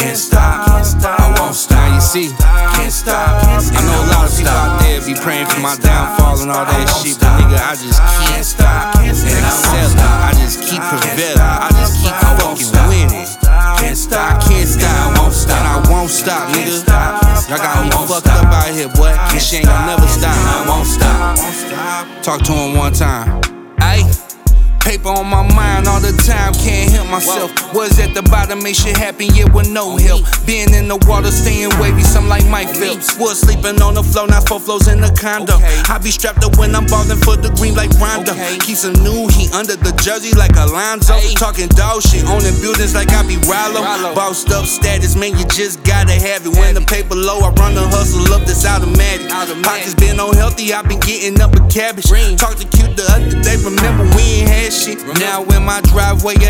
can't stop, I won't stop. Now you see, Can't stop. I know a lot of people out there be praying for my downfall and all that shit, but nigga, I just keep excelling. I just keep prevailing. I just keep fucking winning. Can't I stop. can't stop, I won't stop, and I won't stop, nigga. Y'all got me fucked up out here, boy. This shit ain't gonna never stop. I won't stop. Talk to him one time. Ayy. Paper on my mind all the time, can't help myself. Was at the bottom, make shit happen, yeah, with no help. Being in the water, staying wavy, something like Mike Phelps. Was sleeping on the floor, now 4 floors in the condo. I be strapped up when I'm ballin' for the green like Rondo. Keep some new heat under the jersey like Alonzo. Talking dog shit, owning buildings like I be Rollo. Bossed up status, man, you just gotta have it. When the paper low, I run the hustle up, that's automatic. Pockets been unhealthy, I been getting up a cabbage. Talked to Q the other day, remember we ain't had shit. Now in my driveway,